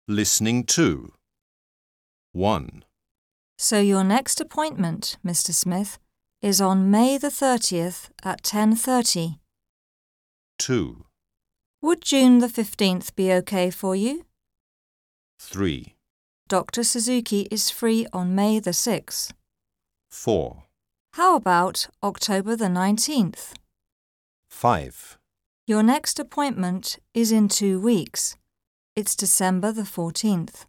Listening to. 1, So your next appointment, Mr. Smith, is on May the 30th at 10:30. 2, Would June the 15th be okay for you? 3, Dr. Suzuki is free on May the 6th. 4, How about October the 19th? 5, Your next appointment is in 2 weeks. It's December the 14th.